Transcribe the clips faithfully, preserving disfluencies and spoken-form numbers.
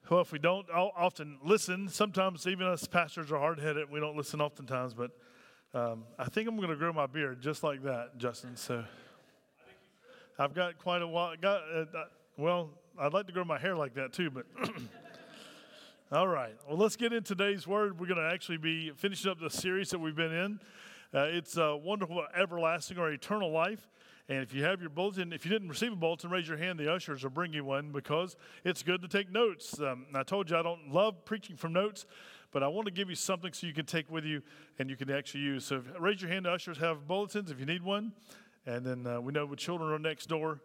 Well, if we don't often listen, sometimes even us pastors are hard-headed. We don't listen oftentimes, but um, I think I'm going to grow my beard just like that, Justin. So I've got quite a while. Got uh, well, I'd like to grow my hair like that too, but all right. Well, let's get into today's word. We're going to actually be finishing up the series that we've been in. Uh, it's uh, wonderful, everlasting, or eternal life. And if you have your bulletin, if you didn't receive a bulletin, raise your hand. The ushers will bring you one because it's good to take notes. Um, I told you I don't love preaching from notes, but I want to give you something so you can take with you and you can actually use. So if, raise your hand. The ushers have bulletins if you need one. And then uh, we know the children are next door.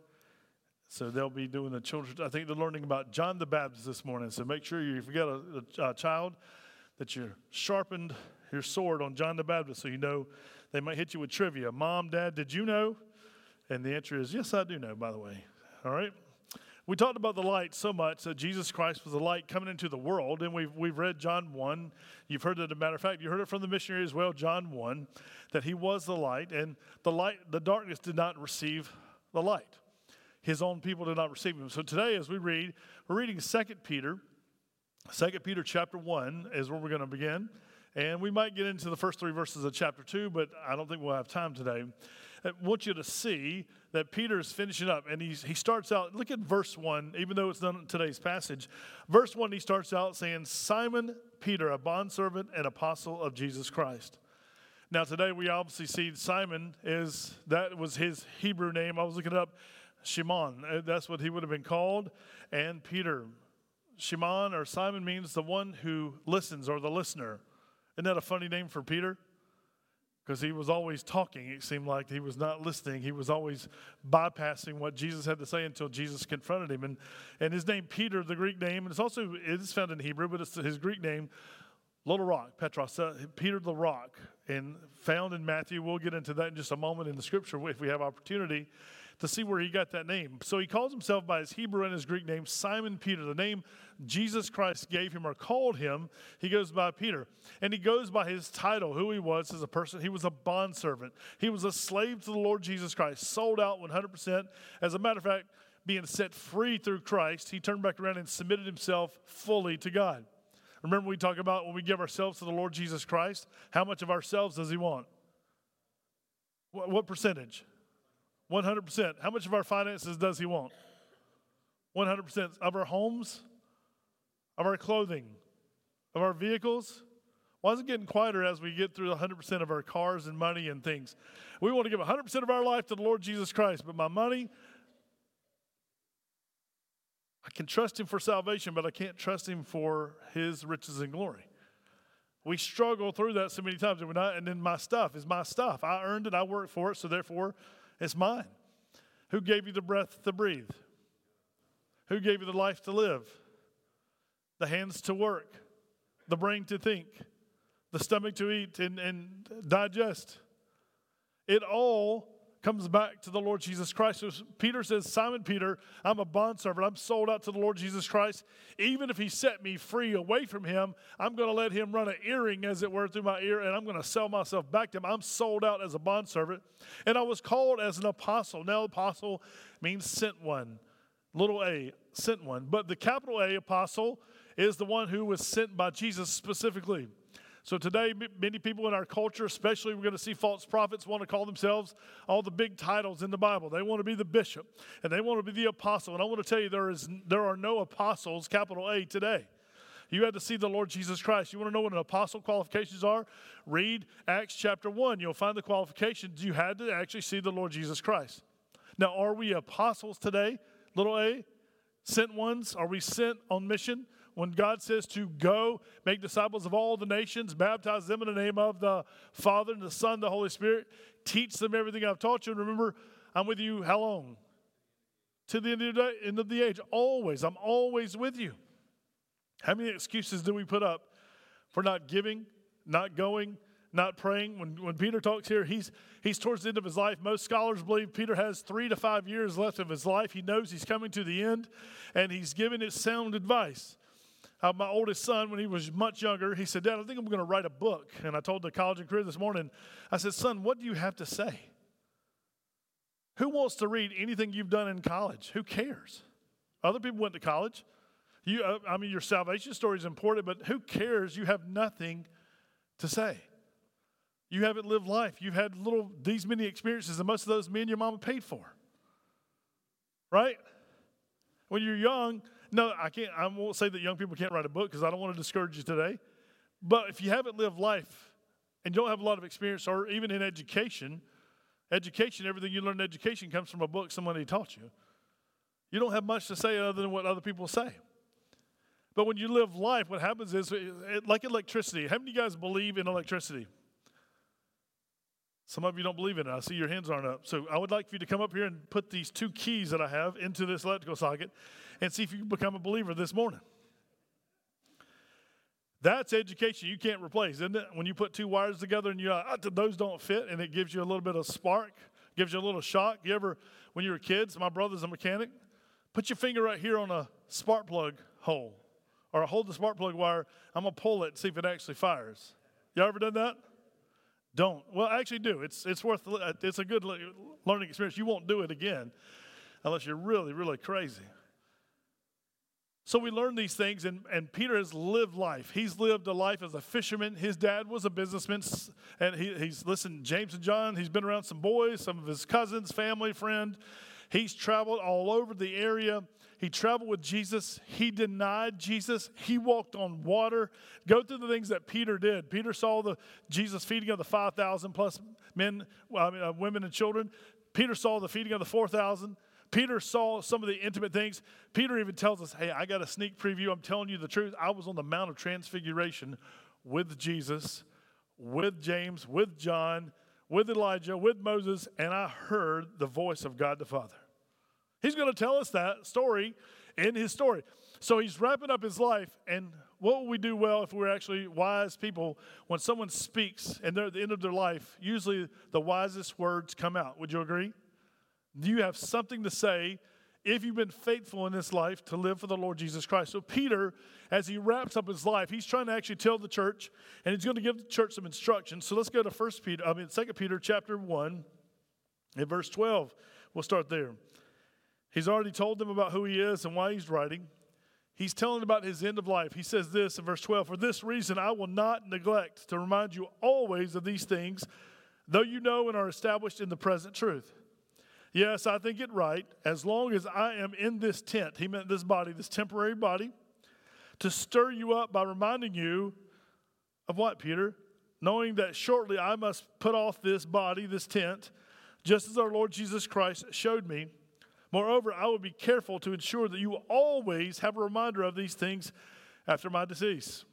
So they'll be doing the children. I think they're learning about John the Baptist this morning. So make sure you, if you got a, a, a child, that you sharpened your sword on John the Baptist so you know they might hit you with trivia. Mom, Dad, did you know? And the answer is, yes, I do know, by the way. All right? We talked about the light so much that Jesus Christ was the light coming into the world, and we've, we've read John one. You've heard it, as a matter of fact, you heard it from the missionary as well, John one, that he was the light, and the light, the darkness did not receive the light. His own people did not receive him. So today, as we read, we're reading Second Peter. Second Peter chapter one is where we're going to begin. And we might get into the first three verses of chapter two, but I don't think we'll have time today. I want you to see that Peter is finishing up, and he's, he starts out, look at verse one, even though it's not in today's passage. Verse one, he starts out saying, Simon Peter, a bondservant and apostle of Jesus Christ. Now today we obviously see Simon is, that was his Hebrew name. I was looking it up, Shimon. That's what he would have been called. And Peter, Shimon or Simon means the one who listens or the listener. Isn't that a funny name for Peter? Because he was always talking. It seemed like he was not listening. He was always bypassing what Jesus had to say until Jesus confronted him. And, and his name, Peter, the Greek name, and it's also, it is found in Hebrew, but it's his Greek name, Little Rock, Petros, uh, Peter the Rock, and found in Matthew. We'll get into that in just a moment in the scripture if we have opportunity to see where he got that name. So he calls himself by his Hebrew and his Greek name, Simon Peter. The name Jesus Christ gave him or called him, he goes by Peter. And he goes by his title, who he was as a person. He was a bondservant. He was a slave to the Lord Jesus Christ, sold out one hundred percent. As a matter of fact, being set free through Christ, he turned back around and submitted himself fully to God. Remember we talk about when we give ourselves to the Lord Jesus Christ, how much of ourselves does he want? What, what percentage? one hundred percent. How much of our finances does he want? one hundred percent. Of our homes? Of our clothing? Of our vehicles? Why is it getting quieter as we get through one hundred percent of our cars and money and things? We want to give one hundred percent of our life to the Lord Jesus Christ, but my money, I can trust him for salvation, but I can't trust him for his riches and glory. We struggle through that so many times, and, we're not, and then my stuff is my stuff. I earned it, I worked for it, so therefore it's mine. Who gave you the breath to breathe? Who gave you the life to live? The hands to work, the brain to think, the stomach to eat and, and digest. It all comes back to the Lord Jesus Christ. So Peter says, Simon Peter, I'm a bondservant. I'm sold out to the Lord Jesus Christ. Even if he set me free away from him, I'm going to let him run an earring, as it were, through my ear, and I'm going to sell myself back to him. I'm sold out as a bondservant. And I was called as an apostle. Now, apostle means sent one. Little a, sent one. But the capital A, apostle, is the one who was sent by Jesus specifically. So today, many people in our culture, especially we're going to see false prophets, want to call themselves all the big titles in the Bible. They want to be the bishop, and they want to be the apostle. And I want to tell you, there is there are no apostles, capital A, today. You had to see the Lord Jesus Christ. You want to know what an apostle qualifications are? Read Acts chapter one. You'll find the qualifications. You had to actually see the Lord Jesus Christ. Now, are we apostles today, little a? Sent ones? Are we sent on mission? When God says to go, make disciples of all the nations, baptize them in the name of the Father and the Son and the Holy Spirit, teach them everything I've taught you. And remember, I'm with you how long? To the end of the, day, end of the age. Always. I'm always with you. How many excuses do we put up for not giving, not going, not praying? When, when Peter talks here, he's, he's towards the end of his life. Most scholars believe Peter has three to five years left of his life. He knows he's coming to the end, and he's giving it sound advice. Uh, my oldest son, when he was much younger, he said, Dad, I think I'm going to write a book. And I told the college and career this morning, I said, son, what do you have to say? Who wants to read anything you've done in college? Who cares? Other people went to college. You, uh, I mean, your salvation story is important, but who cares? You have nothing to say. You haven't lived life. You've had little, these many experiences, and most of those me and your mama paid for. Right? When you're young, no, I can't, I won't say that young people can't write a book because I don't want to discourage you today. But if you haven't lived life and you don't have a lot of experience, or even in education, education, everything you learn in education comes from a book somebody taught you. You don't have much to say other than what other people say. But when you live life, what happens is, it, like electricity. How many of you guys believe in electricity? Some of you don't believe in it. I see your hands aren't up. So I would like for you to come up here and put these two keys that I have into this electrical socket and see if you can become a believer this morning. That's education you can't replace, isn't it? When you put two wires together and you uh, those don't fit, and it gives you a little bit of spark, gives you a little shock. You ever, when you were kids, my brother's a mechanic, put your finger right here on a spark plug hole, or hold the spark plug wire. I'm going to pull it and see if it actually fires. Y'all ever done that? Don't. Well, actually do. It's it's worth, it's a good learning experience. You won't do it again unless you're really, really crazy. So we learn these things, and, and Peter has lived life. He's lived a life as a fisherman. His dad was a businessman, and he, he's, listen, James and John, he's been around some boys, some of his cousins, family, friend. He's traveled all over the area. He traveled with Jesus. He denied Jesus. He walked on water. Go through the things that Peter did. Peter saw the Jesus feeding of the five thousand plus men, well, I mean, uh, women and children. Peter saw the feeding of the four thousand. Peter saw some of the intimate things. Peter even tells us, hey, I got a sneak preview. I'm telling you the truth. I was on the Mount of Transfiguration with Jesus, with James, with John, with Elijah, with Moses, and I heard the voice of God the Father. He's going to tell us that story in his story. So he's wrapping up his life, and what would we do well if we were actually wise people? When someone speaks and they're at the end of their life, usually the wisest words come out. Would you agree? You have something to say if you've been faithful in this life to live for the Lord Jesus Christ. So Peter, as he wraps up his life, he's trying to actually tell the church, and he's going to give the church some instructions. So let's go to First Peter, I mean Second Peter chapter one, in verse twelve. We'll start there. He's already told them about who he is and why he's writing. He's telling about his end of life. He says this in verse twelve, for this reason I will not neglect to remind you always of these things, though you know and are established in the present truth. Yes, I think it right, as long as I am in this tent, he meant this body, this temporary body, to stir you up by reminding you of what, Peter? Knowing that shortly I must put off this body, this tent, just as our Lord Jesus Christ showed me. Moreover, I will be careful to ensure that you will always have a reminder of these things after my decease.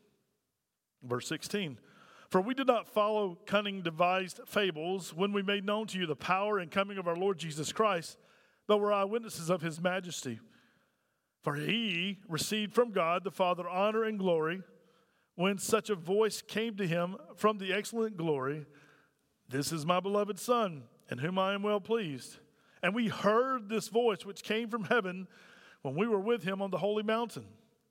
Verse sixteen. For we did not follow cunning devised fables when we made known to you the power and coming of our Lord Jesus Christ, but were eyewitnesses of his majesty. For he received from God the Father honor and glory when such a voice came to him from the excellent glory, this is my beloved Son, in whom I am well pleased. And we heard this voice which came from heaven when we were with him on the holy mountain.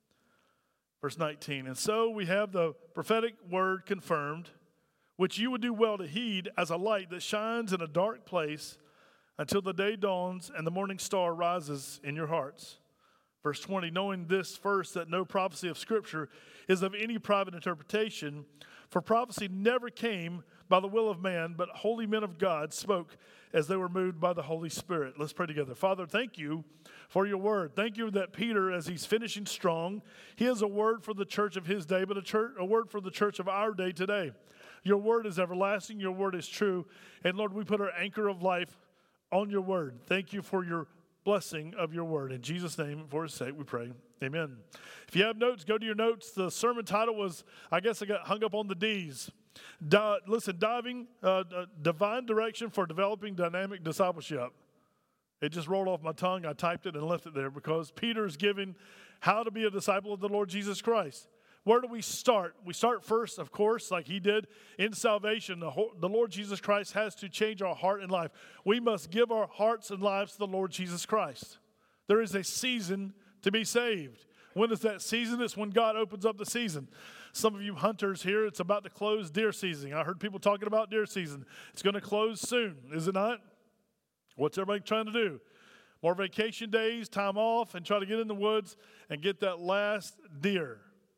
Verse nineteen, and so we have the prophetic word confirmed, which you would do well to heed as a light that shines in a dark place until the day dawns and the morning star rises in your hearts. Verse twenty, knowing this first, that no prophecy of Scripture is of any private interpretation, for prophecy never came by the will of man, but holy men of God spoke as they were moved by the Holy Spirit. Let's pray together. Father, thank you for your word. Thank you that Peter, as he's finishing strong, he has a word for the church of his day, but a, church, a word for the church of our day today. Your word is everlasting. Your word is true. And Lord, we put our anchor of life on your word. Thank you for your blessing of your word. In Jesus' name, for his sake, we pray. Amen. If you have notes, go to your notes. The sermon title was, I guess I got hung up on the D's. Di- listen, diving, uh, uh, divine direction for developing dynamic discipleship. It just rolled off my tongue. I typed it and left it there because Peter is giving how to be a disciple of the Lord Jesus Christ. Where do we start? We start first, of course, like he did in salvation. The, whole, the Lord Jesus Christ has to change our heart and life. We must give our hearts and lives to the Lord Jesus Christ. There is a season to be saved. When is that season? It's when God opens up the season. Some of you hunters here, it's about to close deer season. I heard people talking about deer season. It's going to close soon, is it not? What's everybody trying to do? more vacation days, time off, and try to get in the woods and get that last deer.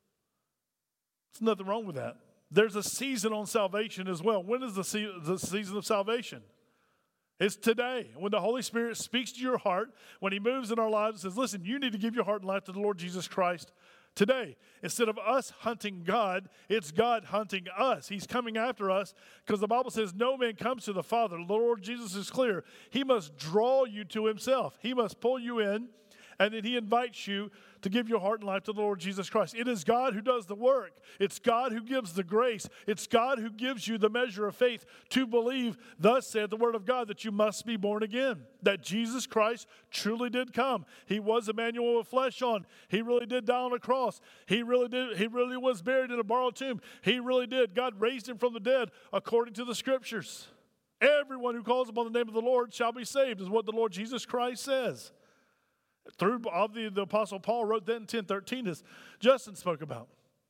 There's nothing wrong with that. There's a season on salvation as well. When is the, se- the season of salvation? It's today. When the Holy Spirit speaks to your heart, when he moves in our lives and says, listen, you need to give your heart and life to the Lord Jesus Christ today. Instead of us hunting God, it's God hunting us. He's coming after us because the Bible says no man comes to the Father. The Lord Jesus is clear. He must draw you to himself. He must pull you in, and then he invites you to give your heart and life to the Lord Jesus Christ. It is God who does the work. It's God who gives the grace. It's God who gives you the measure of faith to believe, thus said the word of God, that you must be born again, that Jesus Christ truly did come. He was Emmanuel with flesh on. He really did die on a cross. He really did. He really was buried in a borrowed tomb. He really did. God raised him from the dead according to the scriptures. Everyone who calls upon the name of the Lord shall be saved, is what the Lord Jesus Christ says. Through the, the Apostle Paul wrote that in ten thirteen, as Justin spoke about.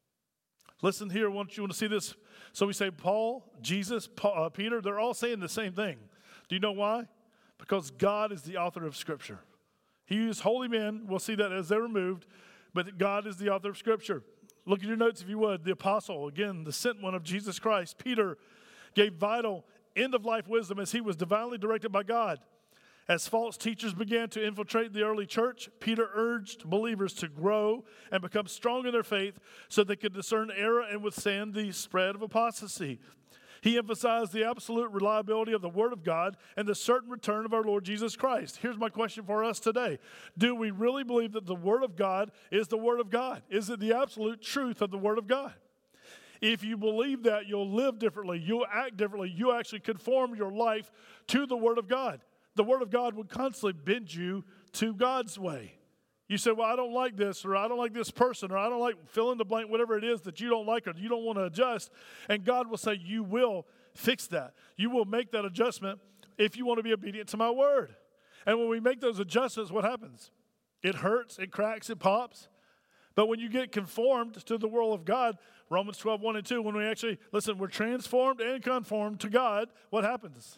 Listen here, I want you want to see this. So we say Paul, Jesus, Paul, uh, Peter, they're all saying the same thing. Do you know why? Because God is the author of Scripture. He used holy men. We'll see that as they're removed. But God is the author of Scripture. Look at your notes if you would. The apostle, again, the sent one of Jesus Christ, Peter, gave vital end-of-life wisdom as he was divinely directed by God. As false teachers began to infiltrate the early church, Peter urged believers to grow and become strong in their faith so they could discern error and withstand the spread of apostasy. He emphasized the absolute reliability of the Word of God and the certain return of our Lord Jesus Christ. Here's my question for us today. Do we really believe that the Word of God is the Word of God? Is it the absolute truth of the Word of God? If you believe that, you'll live differently. You'll act differently. You actually conform your life to the Word of God. The Word of God would constantly bend you to God's way. You say, well, I don't like this, or I don't like this person, or I don't like fill in the blank, whatever it is that you don't like or you don't want to adjust. And God will say, you will fix that. You will make that adjustment if you want to be obedient to my word. And when we make those adjustments, what happens? It hurts, it cracks, it pops. But when you get conformed to the will of God, Romans twelve, one and two, when we actually, listen, we're transformed and conformed to God, what happens?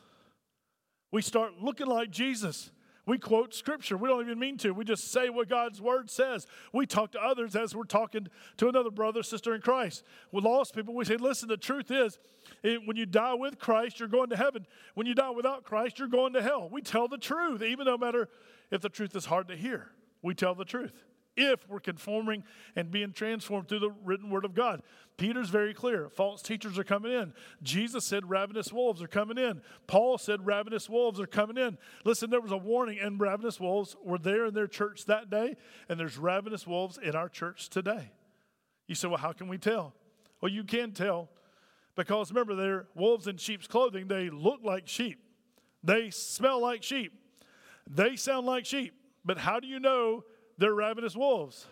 We start looking like Jesus. We quote Scripture. We don't even mean to. We just say what God's Word says. We talk to others as we're talking to another brother, sister in Christ. With lost people, we say, listen, the truth is, it, when you die with Christ, you're going to heaven. When you die without Christ, you're going to hell. We tell the truth, even no matter if the truth is hard to hear. We tell the truth. If we're conforming and being transformed through the written word of God. Peter's very clear. False teachers are coming in. Jesus said ravenous wolves are coming in. Paul said ravenous wolves are coming in. Listen, there was a warning, and ravenous wolves were there in their church that day, and there's ravenous wolves in our church today. You say, well, how can we tell? Well, you can tell because, remember, they're wolves in sheep's clothing. They look like sheep. They smell like sheep. They sound like sheep. But how do you know they're ravenous wolves?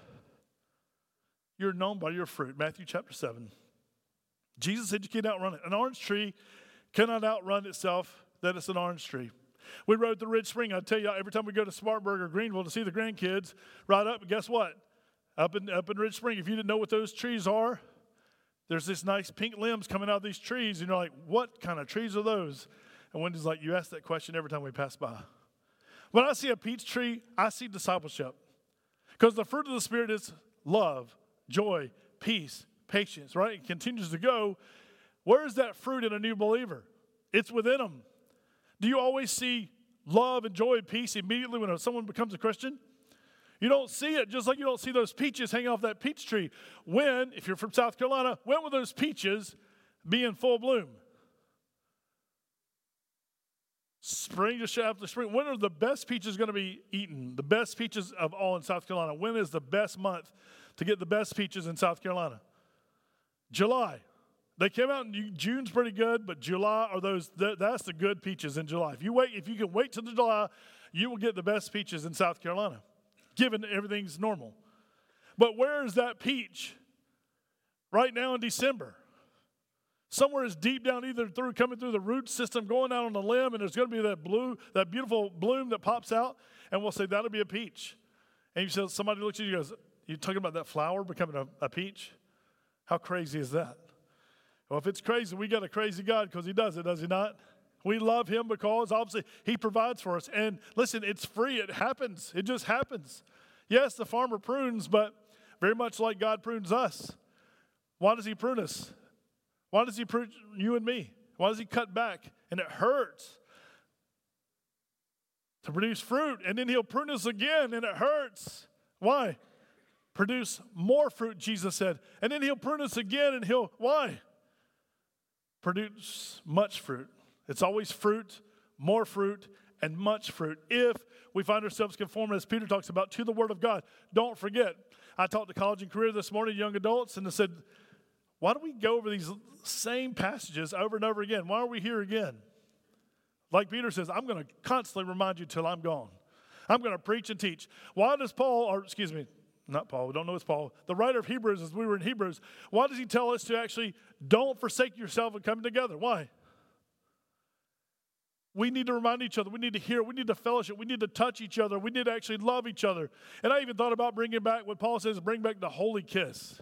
You're known by your fruit. Matthew chapter seven. Jesus said you can't outrun it. An orange tree cannot outrun itself that it's an orange tree. We rode the Ridge Spring. I tell you, every time we go to Spartanburg or Greenville to see the grandkids, ride up, and guess what? Up in, up in Ridge Spring, if you didn't know what those trees are, there's this nice pink limbs coming out of these trees, and you're like, what kind of trees are those? And Wendy's like, you ask that question every time we pass by. When I see a peach tree, I see discipleship. Because the fruit of the Spirit is love, joy, peace, patience, right? It continues to go. Where is that fruit in a new believer? It's within them. Do you always see love and joy and peace immediately when someone becomes a Christian? You don't see it, just like you don't see those peaches hanging off that peach tree. When, if you're from South Carolina, when will those peaches be in full bloom? Spring just after spring. When are the best peaches going to be eaten? The best peaches of all in South Carolina. When is the best month to get the best peaches in South Carolina? July. They came out in June's pretty good, but July are those. That's the good peaches in July. If you wait, if you can wait till July, you will get the best peaches in South Carolina, given everything's normal. But where is that peach? Right now in December. Somewhere is deep down, either through coming through the root system, going out on the limb, and there's going to be that blue, that beautiful bloom that pops out, and we'll say that'll be a peach. And you say, somebody looks at you and goes, "You talking about that flower becoming a, a peach? How crazy is that?" Well, if it's crazy, we got a crazy God because He does it, does He not? We love him because obviously he provides for us. And listen, it's free. It happens. It just happens. Yes, the farmer prunes, but very much like God prunes us. Why does he prune us? Why does he prune you and me? Why does he cut back? And it hurts to produce fruit. And then he'll prune us again, and it hurts. Why? Produce more fruit, Jesus said. And then he'll prune us again, and he'll, why? Produce much fruit. It's always fruit, more fruit, and much fruit. If we find ourselves conformed, as Peter talks about, to the Word of God. Don't forget, I talked to college and career this morning, young adults, and I said, why do we go over these same passages over and over again? Why are we here again? Like Peter says, I'm going to constantly remind you till I'm gone. I'm going to preach and teach. Why does Paul, or excuse me, not Paul, we don't know it's Paul, the writer of Hebrews, as we were in Hebrews, why does he tell us to actually don't forsake yourself and come together? Why? We need to remind each other. We need to hear. We need to fellowship. We need to touch each other. We need to actually love each other. And I even thought about bringing back what Paul says, bring back the holy kiss.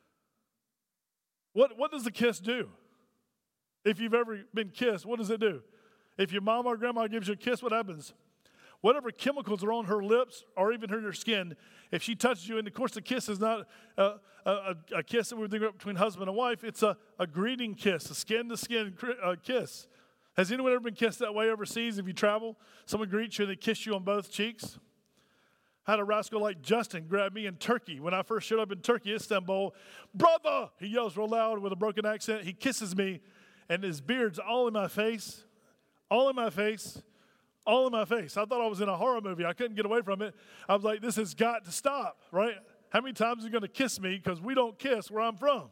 What, what does the kiss do? If you've ever been kissed, what does it do? If your mom or grandma gives you a kiss, what happens? Whatever chemicals are on her lips or even her skin, if she touches you, and of course the kiss is not a, a, a kiss that we would think of between husband and wife, it's a, a greeting kiss, a skin-to-skin uh, kiss. Has anyone ever been kissed that way overseas? If you travel, someone greets you and they kiss you on both cheeks. I had a rascal like Justin grab me in Turkey. When I first showed up in Turkey, Istanbul, brother, he yells real loud with a broken accent. He kisses me, and his beard's all in my face, all in my face, all in my face. I thought I was in a horror movie. I couldn't get away from it. I was like, this has got to stop, right? How many times are you going to kiss me? Because we don't kiss where I'm from.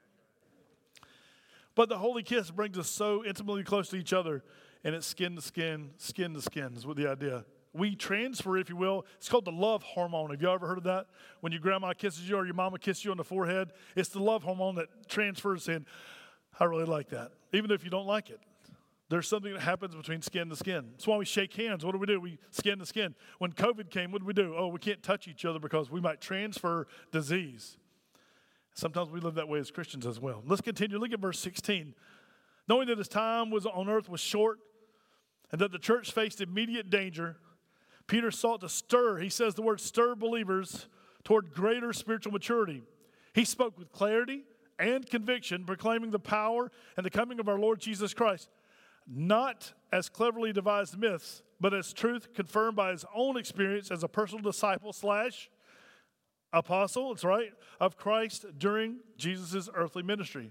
But the holy kiss brings us so intimately close to each other, and it's skin to skin, skin to skin is what the idea. We transfer, if you will. It's called the love hormone. Have you ever heard of that? When your grandma kisses you or your mama kisses you on the forehead, it's the love hormone that transfers in. I really like that, even if you don't like it. There's something that happens between skin to skin. That's why we shake hands. What do we do? We skin to skin. When COVID came, what did we do? Oh, we can't touch each other because we might transfer disease. Sometimes we live that way as Christians as well. Let's continue. Look at verse sixteen. Knowing that his time was on earth was short and that the church faced immediate danger, Peter sought to stir, he says the word stir believers toward greater spiritual maturity. He spoke with clarity and conviction, proclaiming the power and the coming of our Lord Jesus Christ, not as cleverly devised myths, but as truth confirmed by his own experience as a personal disciple slash apostle, that's right, of Christ during Jesus' earthly ministry.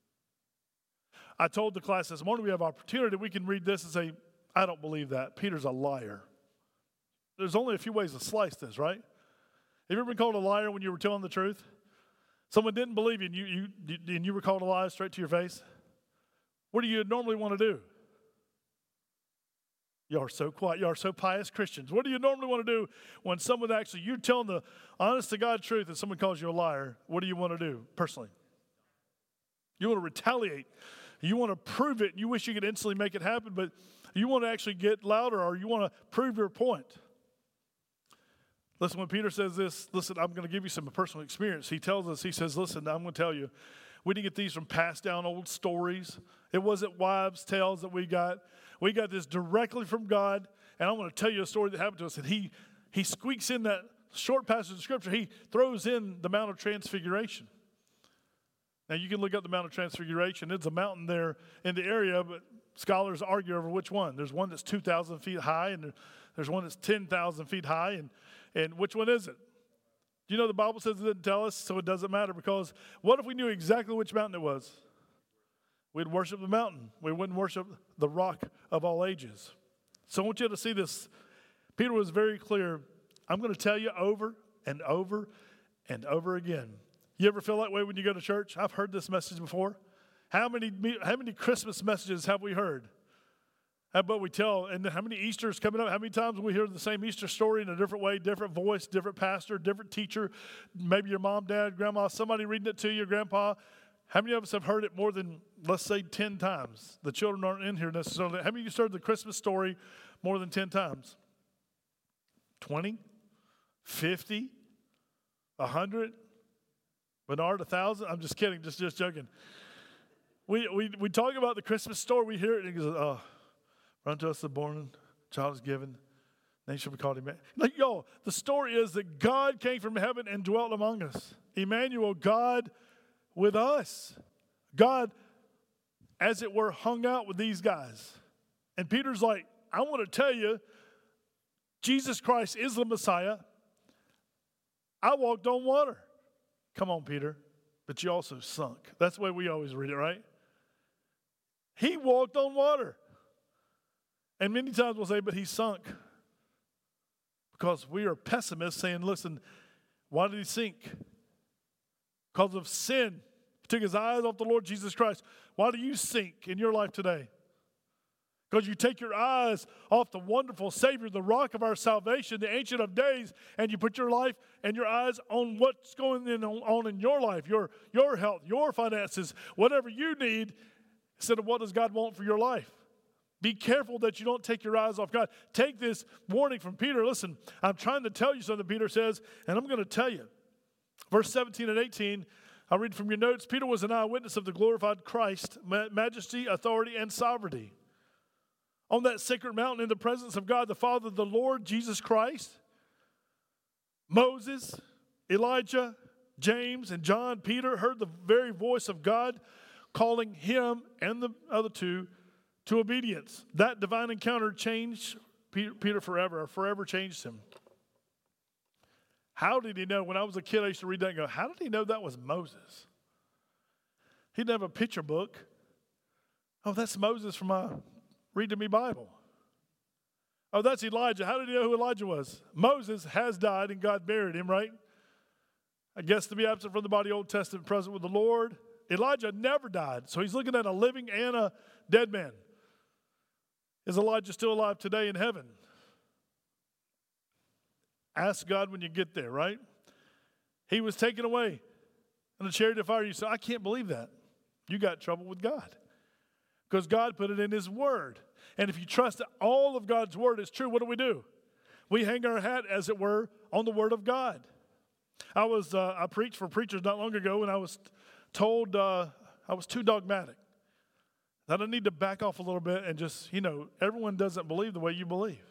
I told the class this morning we have opportunity. We can read this and say, I don't believe that. Peter's a liar. There's only a few ways to slice this, right? Have you ever been called a liar when you were telling the truth? Someone didn't believe you and you, you, and you were called a liar straight to your face? What do you normally want to do? You are so quiet. You are so pious Christians. What do you normally want to do when someone actually, you're telling the honest to God truth and someone calls you a liar? What do you want to do personally? You want to retaliate. You want to prove it. You wish you could instantly make it happen, but you want to actually get louder or you want to prove your point. Listen, when Peter says this, listen, I'm going to give you some personal experience. He tells us, he says, listen, I'm going to tell you, we didn't get these from passed down old stories. It wasn't wives' tales that we got. We got this directly from God, and I'm going to tell you a story that happened to us. And he, he squeaks in that short passage of Scripture. He throws in the Mount of Transfiguration. Now, you can look up the Mount of Transfiguration. It's a mountain there in the area, but scholars argue over which one. There's one that's two thousand feet high, and there's one that's ten thousand feet high, and, and which one is it? Do you know the Bible says it didn't tell us, so it doesn't matter, because what if we knew exactly which mountain it was? We'd worship the mountain. We wouldn't worship the rock of all ages. So I want you to see this. Peter was very clear. I'm going to tell you over and over and over again. You ever feel that way when you go to church? I've heard this message before. How many, how many Christmas messages have we heard? How about we tell, and how many Easter's coming up? How many times we hear the same Easter story in a different way, different voice, different pastor, different teacher, maybe your mom, dad, grandma, somebody reading it to you, grandpa. How many of us have heard it more than, let's say, ten times? The children aren't in here necessarily. How many of you heard the Christmas story more than ten times? twenty? fifty? one hundred? Bernard, one thousand? I'm just kidding, just, just joking. We, we, we talk about the Christmas story, we hear it, and it goes, oh. For unto us a born child is given. Name shall be called Emmanuel. Like, y'all, the story is that God came from heaven and dwelt among us. Emmanuel, God with us. God, as it were, hung out with these guys. And Peter's like, I want to tell you, Jesus Christ is the Messiah. I walked on water. Come on, Peter. But you also sunk. That's the way we always read it, right? He walked on water. And many times we'll say, but he sunk. Because we are pessimists saying, listen, why did he sink? Because of sin. He took his eyes off the Lord Jesus Christ. Why do you sink in your life today? Because you take your eyes off the wonderful Savior, the rock of our salvation, the Ancient of Days, and you put your life and your eyes on what's going on in your life, your, your health, your finances, whatever you need, instead of what does God want for your life. Be careful that you don't take your eyes off God. Take this warning from Peter. Listen, I'm trying to tell you something, Peter says, and I'm going to tell you. Verse seventeen and eighteen, I'll read from your notes. Peter was an eyewitness of the glorified Christ, majesty, authority, and sovereignty. On that sacred mountain in the presence of God, the Father, the Lord Jesus Christ, Moses, Elijah, James, and John, Peter heard the very voice of God calling him and the other two to obedience. That divine encounter changed Peter forever, or forever changed him. How did he know? When I was a kid, I used to read that and go, how did he know that was Moses? He didn't have a picture book. Oh, that's Moses from my Read to Me Bible. Oh, that's Elijah. How did he know who Elijah was? Moses has died and God buried him, right? I guess to be absent from the body, Old Testament, present with the Lord. Elijah never died, so he's looking at a living and a dead man. Is Elijah still alive today in heaven? Ask God when you get there, right? He was taken away in a chariot of fire. You say, I can't believe that. You got trouble with God. Because God put it in His Word. And if you trust that all of God's Word is true, what do we do? We hang our hat, as it were, on the Word of God. I was uh, I preached for preachers not long ago, and I was told uh, I was too dogmatic. That I need to back off a little bit and just, you know, everyone doesn't believe the way you believe.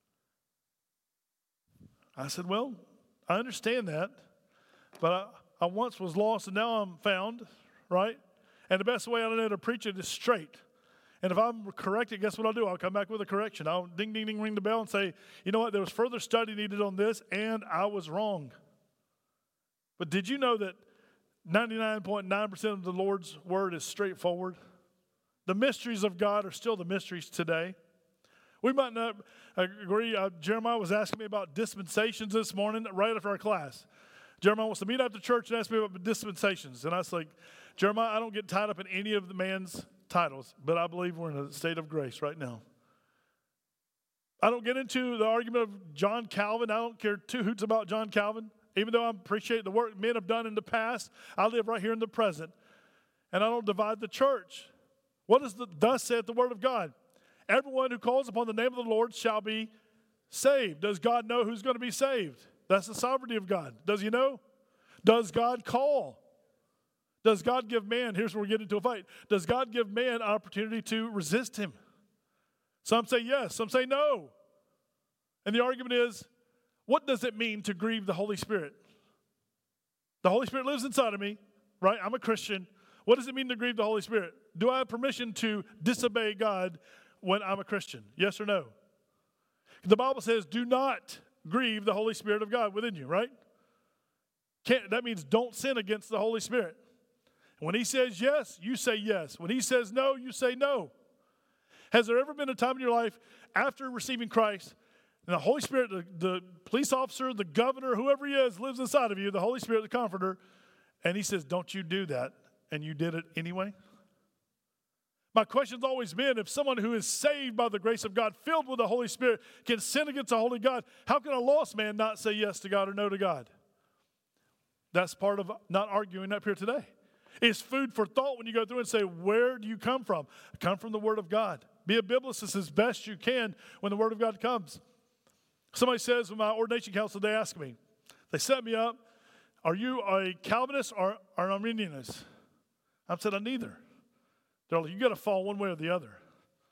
I said, well, I understand that, but I, I once was lost and now I'm found, right? And the best way I know to preach it is straight. And if I'm corrected, guess what I'll do? I'll come back with a correction. I'll ding, ding, ding, ring the bell and say, you know what, there was further study needed on this, and I was wrong. But did you know that ninety-nine point nine percent of the Lord's Word is straightforward? The mysteries of God are still the mysteries today. We might not agree. Uh, Jeremiah was asking me about dispensations this morning right after our class. Jeremiah wants to meet after church and ask me about dispensations. And I was like, Jeremiah, I don't get tied up in any of the man's titles, but I believe we're in a state of grace right now. I don't get into the argument of John Calvin. I don't care two hoots about John Calvin. Even though I appreciate the work men have done in the past, I live right here in the present. And I don't divide the church. What is the thus saith the word of God? Everyone who calls upon the name of the Lord shall be saved. Does God know who's going to be saved? That's the sovereignty of God. Does He know? Does God call? Does God give man, here's where we get into a fight. Does God give man an opportunity to resist Him? Some say yes, some say no. And the argument is, what does it mean to grieve the Holy Spirit? The Holy Spirit lives inside of me, right? I'm a Christian. What does it mean to grieve the Holy Spirit? Do I have permission to disobey God when I'm a Christian? Yes or no? The Bible says, do not grieve the Holy Spirit of God within you, right? Can't, that means don't sin against the Holy Spirit. When He says yes, you say yes. When He says no, you say no. Has there ever been a time in your life after receiving Christ, and the Holy Spirit, the, the police officer, the governor, whoever he is, lives inside of you, the Holy Spirit, the comforter, and He says, don't you do that, and you did it anyway? My question's always been, if someone who is saved by the grace of God, filled with the Holy Spirit, can sin against a holy God, how can a lost man not say yes to God or no to God? That's part of not arguing up here today. It's food for thought when you go through and say, where do you come from? I come from the Word of God. Be a biblicist as best you can when the Word of God comes. Somebody says, in my ordination council, they ask me, they set me up, are you a Calvinist or, or an Arminianist? I said, I'm neither. They're like, you got to fall one way or the other.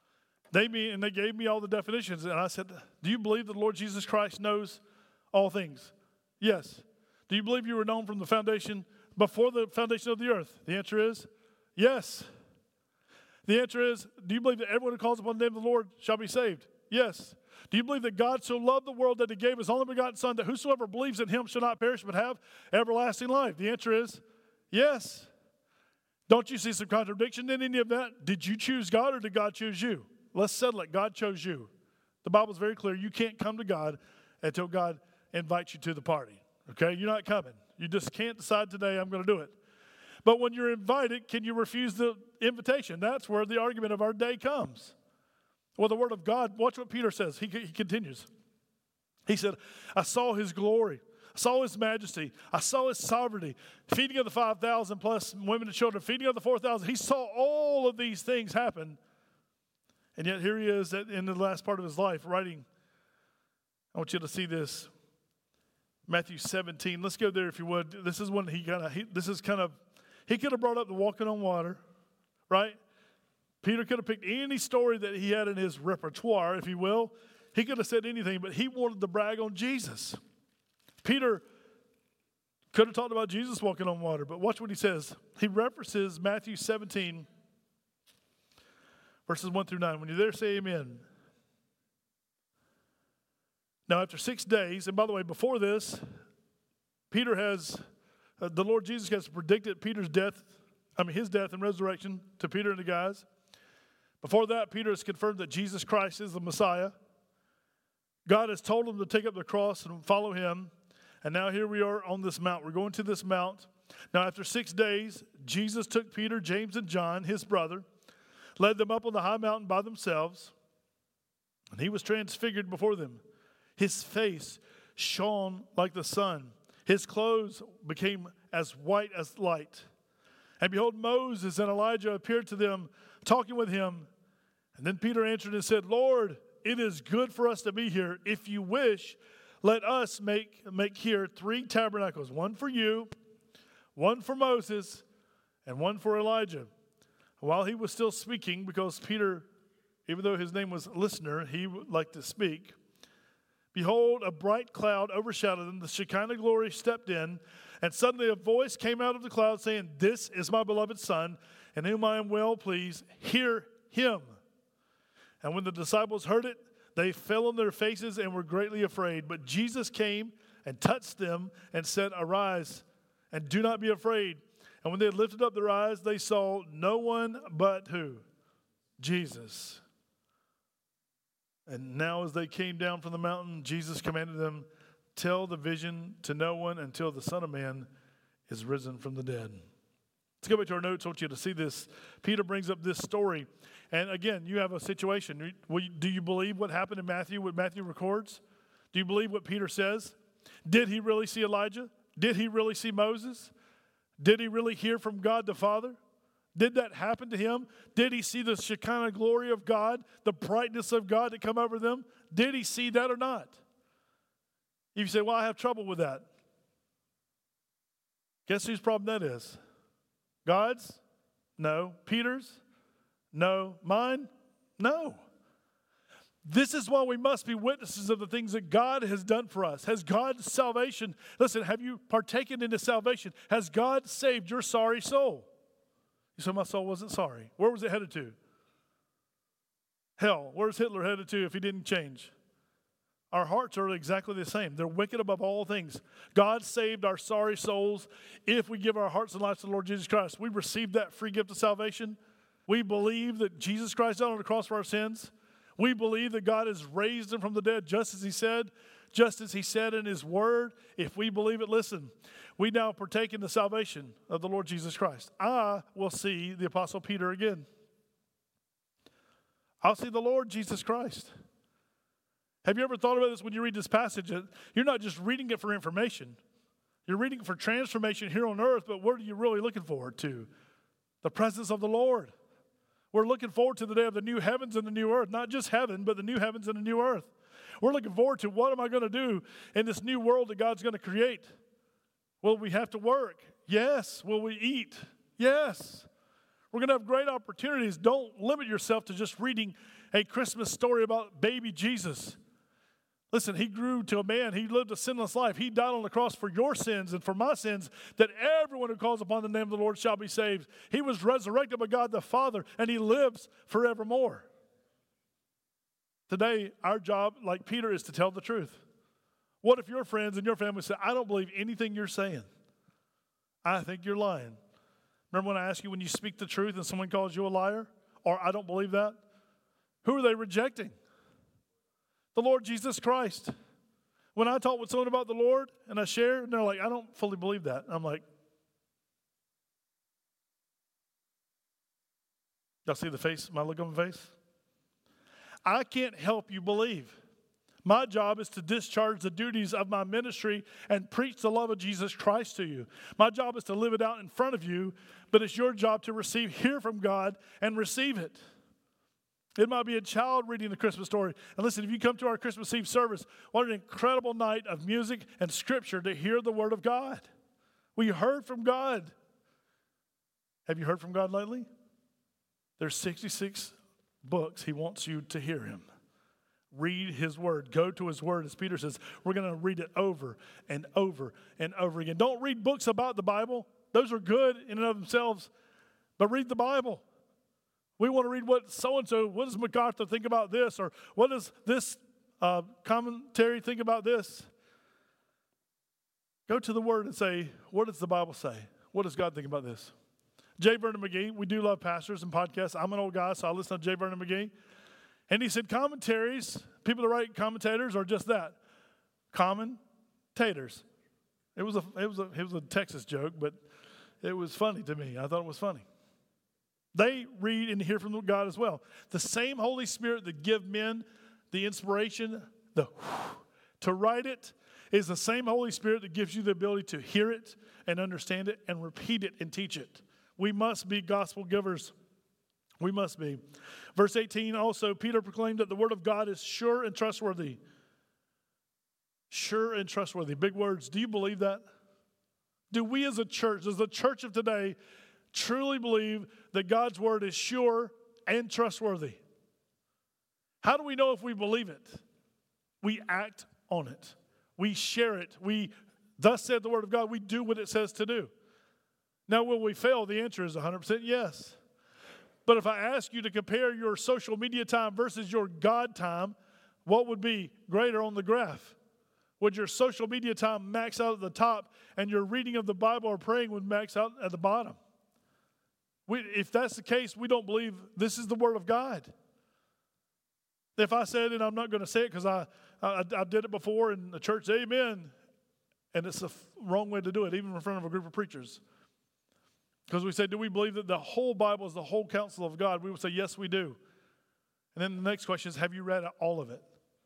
They me and they gave me all the definitions, and I said, do you believe that the Lord Jesus Christ knows all things? Yes. Do you believe you were known from the foundation, before the foundation of the earth? The answer is yes. The answer is, do you believe that everyone who calls upon the name of the Lord shall be saved? Yes. Do you believe that God so loved the world that he gave his only begotten Son, that whosoever believes in him shall not perish but have everlasting life? The answer is yes. Don't you see some contradiction in any of that? Did you choose God or did God choose you? Let's settle it. God chose you. The Bible is very clear. You can't come to God until God invites you to the party. Okay? You're not coming. You just can't decide today, I'm going to do it. But when you're invited, can you refuse the invitation? That's where the argument of our day comes. Well, the Word of God, watch what Peter says. He, he continues. He said, I saw his glory. I saw his majesty. I saw his sovereignty. Feeding of the five thousand plus women and children. Feeding of the four thousand. He saw all of these things happen. And yet here he is in the last part of his life writing. I want you to see this. Matthew seventeen. Let's go there if you would. This is when he kind of, this is kind of, he could have brought up the walking on water, right? Peter could have picked any story that he had in his repertoire, if you will. He could have said anything, but he wanted to brag on Jesus. Peter could have talked about Jesus walking on water, but watch what he says. He references Matthew seventeen, verses one through nine. When you're there, say amen. Now, after six days, and by the way, before this, Peter has, uh, the Lord Jesus has predicted Peter's death, I mean his death and resurrection to Peter and the guys. Before that, Peter has confirmed that Jesus Christ is the Messiah. God has told him to take up the cross and follow him. And now here we are on this mount. We're going to this mount. Now, after six days, Jesus took Peter, James, and John, his brother, led them up on the high mountain by themselves, and he was transfigured before them. His face shone like the sun. His clothes became as white as light. And behold, Moses and Elijah appeared to them, talking with him. And then Peter answered and said, Lord, it is good for us to be here. If you wish, let us make, make here three tabernacles, one for you, one for Moses, and one for Elijah. While he was still speaking, because Peter, even though his name was Listener, he liked to speak, behold, a bright cloud overshadowed them. The Shekinah glory stepped in, and suddenly a voice came out of the cloud saying, this is my beloved Son, in whom I am well pleased. Hear him. And when the disciples heard it, they fell on their faces and were greatly afraid. But Jesus came and touched them and said, arise, and do not be afraid. And when they had lifted up their eyes, they saw no one but who? Jesus. And now as they came down from the mountain, Jesus commanded them, tell the vision to no one until the Son of Man is risen from the dead. Let's go back to our notes. I want you to see this. Peter brings up this story. And again, you have a situation. Do you believe what happened in Matthew, what Matthew records? Do you believe what Peter says? Did he really see Elijah? Did he really see Moses? Did he really hear from God the Father? Did that happen to him? Did he see the Shekinah glory of God, the brightness of God that come over them? Did he see that or not? If you say, well, I have trouble with that. Guess whose problem that is? God's? No. Peter's? No. Mine? No. This is why we must be witnesses of the things that God has done for us. Has God's salvation, listen, have you partaken in His salvation? Has God saved your sorry soul? You say, my soul wasn't sorry. Where was it headed to? Hell. Where's Hitler headed to if he didn't change? Our hearts are exactly the same. They're wicked above all things. God saved our sorry souls if we give our hearts and lives to the Lord Jesus Christ. We receive that free gift of salvation. We believe that Jesus Christ died on the cross for our sins. We believe that God has raised him from the dead just as he said, just as he said in his word. If we believe it, listen, we now partake in the salvation of the Lord Jesus Christ. I will see the Apostle Peter again. I'll see the Lord Jesus Christ. Have you ever thought about this when you read this passage? You're not just reading it for information. You're reading it for transformation here on earth, but what are you really looking forward to? The presence of the Lord. We're looking forward to the day of the new heavens and the new earth. Not just heaven, but the new heavens and the new earth. We're looking forward to what am I going to do in this new world that God's going to create? Will we have to work? Yes. Will we eat? Yes. We're going to have great opportunities. Don't limit yourself to just reading a Christmas story about baby Jesus. Listen, he grew to a man. He lived a sinless life. He died on the cross for your sins and for my sins, that everyone who calls upon the name of the Lord shall be saved. He was resurrected by God the Father, and he lives forevermore. Today, our job, like Peter, is to tell the truth. What if your friends and your family say, I don't believe anything you're saying? I think you're lying. Remember when I asked you, when you speak the truth and someone calls you a liar, or I don't believe that? Who are they rejecting? The Lord Jesus Christ. When I talk with someone about the Lord and I share, and they're like, I don't fully believe that. I'm like, y'all see the face, my look on my face? I can't help you believe. My job is to discharge the duties of my ministry and preach the love of Jesus Christ to you. My job is to live it out in front of you, but it's your job to receive, hear from God, and receive it. It might be a child reading the Christmas story. And listen, if you come to our Christmas Eve service, what an incredible night of music and scripture to hear the word of God. We heard from God. Have you heard from God lately? There's sixty-six books he wants you to hear him. Read his word. Go to his word. As Peter says, we're going to read it over and over and over again. Don't read books about the Bible. Those are good in and of themselves. But read the Bible. We want to read what so-and-so, what does MacArthur think about this? Or what does this uh, commentary think about this? Go to the word and say, what does the Bible say? What does God think about this? J. Vernon McGee, we do love pastors and podcasts. I'm an old guy, so I listen to J. Vernon McGee. And he said commentaries, people that write commentators are just that, commentators. It was a it was a it was a Texas joke, but it was funny to me. I thought it was funny. They read and hear from God as well. The same Holy Spirit that give men the inspiration, the to write it, is the same Holy Spirit that gives you the ability to hear it and understand it and repeat it and teach it. We must be gospel givers. We must be. Verse eighteen also, Peter proclaimed that the word of God is sure and trustworthy. Sure and trustworthy. Big words. Do you believe that? Do we as a church, as the church of today, truly believe that God's word is sure and trustworthy? How do we know if we believe it? We act on it. We share it. We, thus said the word of God, we do what it says to do. Now, will we fail? The answer is one hundred percent yes. But if I ask you to compare your social media time versus your God time, what would be greater on the graph? Would your social media time max out at the top and your reading of the Bible or praying would max out at the bottom? We, if that's the case, we don't believe this is the word of God. If I said it, I'm not going to say it because I, I, I did it before in the church, amen, and it's the wrong way to do it, even in front of a group of preachers. Because we say, do we believe that the whole Bible is the whole counsel of God? We would say, yes, we do. And then the next question is, have you read all of it?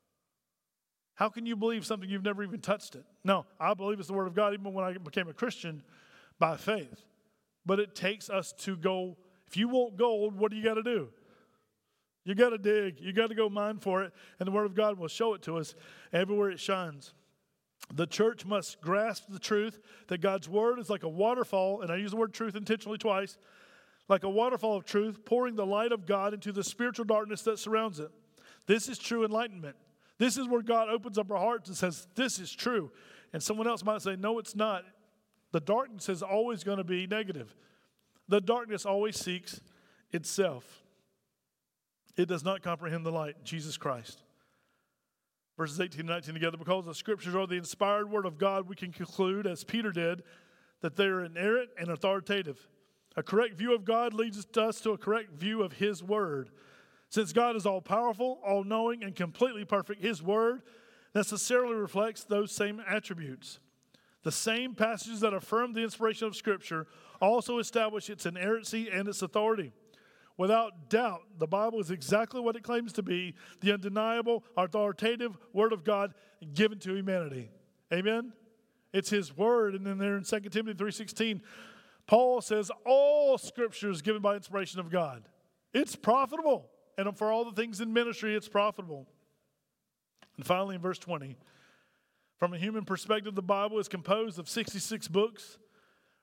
How can you believe something you've never even touched it? No, I believe it's the word of God even when I became a Christian by faith. But it takes us to go, if you want gold, what do you got to do? You got to dig. You got to go mine for it. And the word of God will show it to us everywhere it shines. The church must grasp the truth that God's word is like a waterfall, and I use the word truth intentionally twice, like a waterfall of truth, pouring the light of God into the spiritual darkness that surrounds it. This is true enlightenment. This is where God opens up our hearts and says, this is true. And someone else might say, no, it's not. The darkness is always going to be negative. The darkness always seeks itself. It does not comprehend the light, Jesus Christ. Verses eighteen and nineteen together, because the scriptures are the inspired word of God, we can conclude, as Peter did, that they are inerrant and authoritative. A correct view of God leads us to a correct view of his word. Since God is all-powerful, all-knowing, and completely perfect, his word necessarily reflects those same attributes. The same passages that affirm the inspiration of Scripture also establish its inerrancy and its authority. Without doubt, the Bible is exactly what it claims to be, the undeniable, authoritative Word of God given to humanity. Amen? It's his word. And then there in Second Timothy three sixteen, Paul says all Scripture is given by inspiration of God. It's profitable. And for all the things in ministry, it's profitable. And finally, in verse twenty, from a human perspective, the Bible is composed of sixty-six books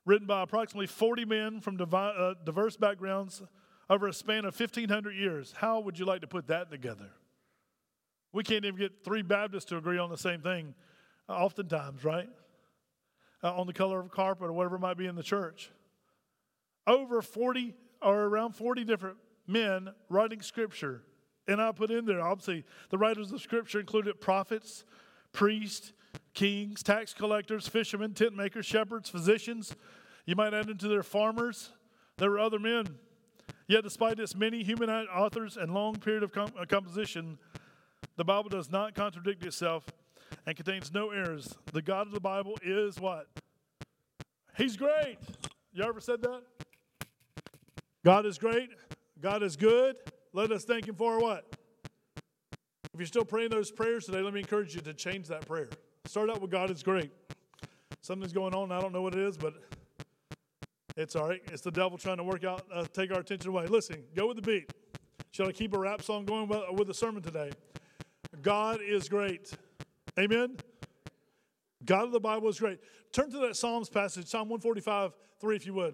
written by approximately forty men from divi- uh, diverse backgrounds over a span of fifteen hundred years. How would you like to put that together? We can't even get three Baptists to agree on the same thing uh, oftentimes, right? Uh, on the color of a carpet or whatever it might be in the church. Over forty or around forty different men writing Scripture. And I put in there, obviously, the writers of Scripture included prophets, priests, kings, tax collectors, fishermen, tent makers, shepherds, physicians. You might add into their farmers. There were other men. Yet despite its many human authors and long period of com- composition, the Bible does not contradict itself and contains no errors. The God of the Bible is what? He's great. You ever said that? God is great. God is good. Let us thank Him for what? If you're still praying those prayers today, let me encourage you to change that prayer. Start out with God is great. Something's going on. I don't know what it is, but it's all right. It's the devil trying to work out, uh, take our attention away. Listen, go with the beat. Shall I keep a rap song going with the sermon today? God is great. Amen? God of the Bible is great. Turn to that Psalms passage, Psalm one forty-five, three, if you would.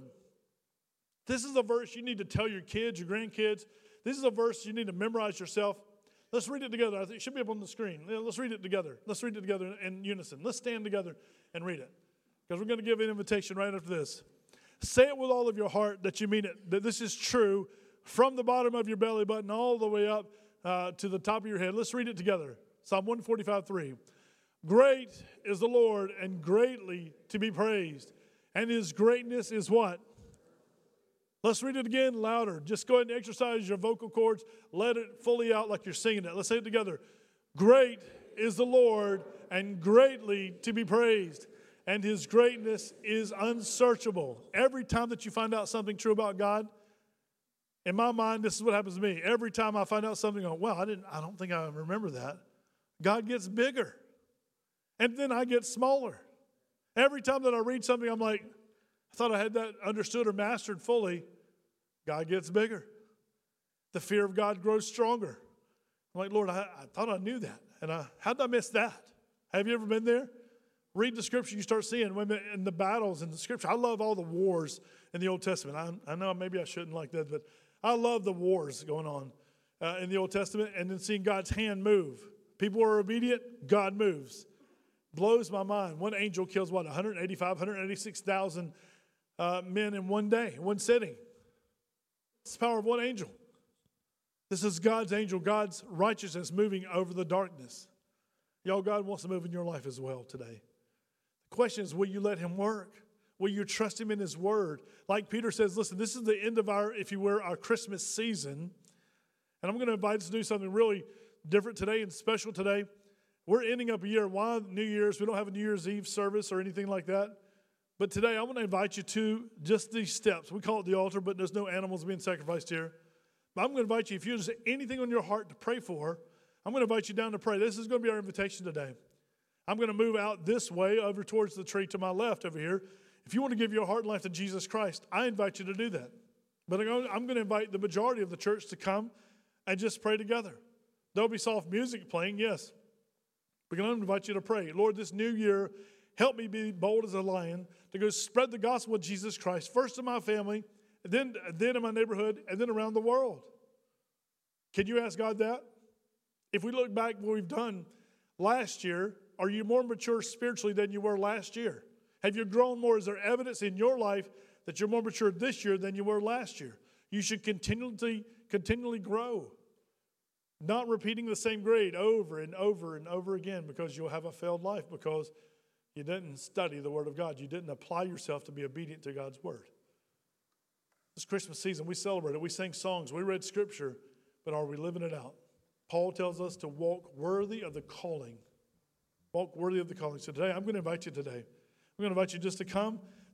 This is a verse you need to tell your kids, your grandkids. This is a verse you need to memorize yourself. Let's read it together. I think it should be up on the screen. Let's read it together. Let's read it together in unison. Let's stand together and read it. Because we're going to give an invitation right after this. Say it with all of your heart that you mean it, that this is true from the bottom of your belly button all the way up uh, to the top of your head. Let's read it together. Psalm one forty-five, three. Great is the Lord and greatly to be praised. And His greatness is what? Let's read it again louder. Just go ahead and exercise your vocal cords. Let it fully out like you're singing it. Let's say it together. Great is the Lord and greatly to be praised. And His greatness is unsearchable. Every time that you find out something true about God, in my mind, this is what happens to me. Every time I find out something, I go, well, I didn't, I don't think I remember that. God gets bigger. And then I get smaller. Every time that I read something, I'm like, I thought I had that understood or mastered fully. God gets bigger. The fear of God grows stronger. I'm like, Lord, I, I thought I knew that. And I, how did I miss that? Have you ever been there? Read the Scripture, you start seeing women in the battles in the Scripture. I love all the wars in the Old Testament. I, I know maybe I shouldn't like that, but I love the wars going on uh, in the Old Testament and then seeing God's hand move. People are obedient, God moves. Blows my mind. One angel kills, what, one hundred eighty-five, one hundred eighty-six thousand uh, men in one day, one sitting. It's the power of one angel. This is God's angel, God's righteousness moving over the darkness. Y'all, God wants to move in your life as well today. The question is, will you let Him work? Will you trust Him in His word? Like Peter says, listen, this is the end of our, if you will, our Christmas season. And I'm going to invite us to do something really different today and special today. We're ending up a year. Why New Year's? We don't have a New Year's Eve service or anything like that. But today I want to invite you to just these steps. We call it the altar, but there's no animals being sacrificed here. But I'm going to invite you, if you have anything on your heart to pray for, I'm going to invite you down to pray. This is going to be our invitation today. I'm going to move out this way over towards the tree to my left over here. If you want to give your heart and life to Jesus Christ, I invite you to do that. But I'm going to invite the majority of the church to come and just pray together. There'll be soft music playing, yes. But I'm going to invite you to pray. Lord, this new year, help me be bold as a lion to go spread the gospel of Jesus Christ, first in my family, then, then in my neighborhood, and then around the world. Can you ask God that? If we look back what we've done last year, are you more mature spiritually than you were last year? Have you grown more? Is there evidence in your life that you're more mature this year than you were last year? You should continually, continually grow. Not repeating the same grade over and over and over again because you'll have a failed life because you didn't study the Word of God. You didn't apply yourself to be obedient to God's Word. This Christmas season, we celebrated. We sang songs. We read Scripture. But are we living it out? Paul tells us to walk worthy of the calling. Walk worthy of the calling. So today, I'm going to invite you today. I'm going to invite you just to come.